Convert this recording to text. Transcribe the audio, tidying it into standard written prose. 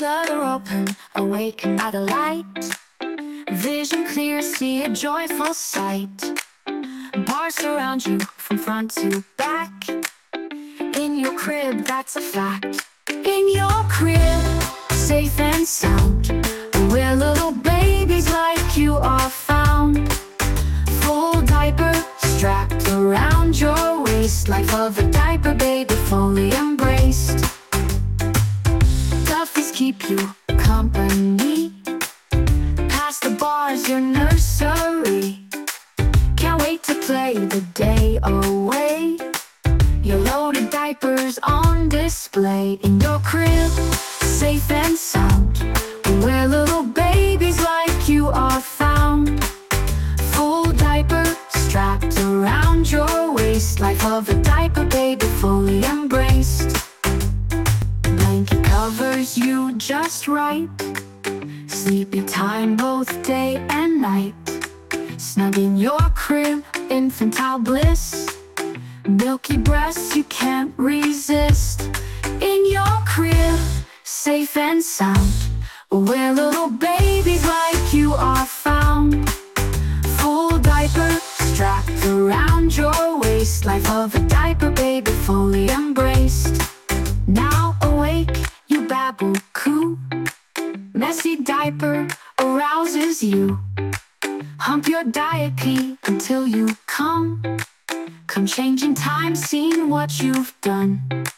flutter open, awaken by the light. Vision clear, see a joyful sight. Bars surround you from front to back. In your crib, that's a fact. In your crib, safe and sound, where little babies like you are found. Full diaper strapped around your waist, life of a diaper baby fully embraced. Duffies keep you company, past the bars, your nursery. Can't wait to play the day away. Your loaded diapers on display. In your crib, safe and sound, where little babies like you are found. Full diaper strapped around your waist, life of a diaper baby fully embraced. Blanket covers you just right, sleepy time both day and night. Snug in your crib, infantile bliss, milky breasts you can't resist. In your crib, safe and sound, where little babies like you are found. Full diaper strapped around your waist, life of a diaper baby fully embraced. Now awake, you babble coo, messy diaper arouses you. Hump your diet pee until you come changing time, seeing what you've done.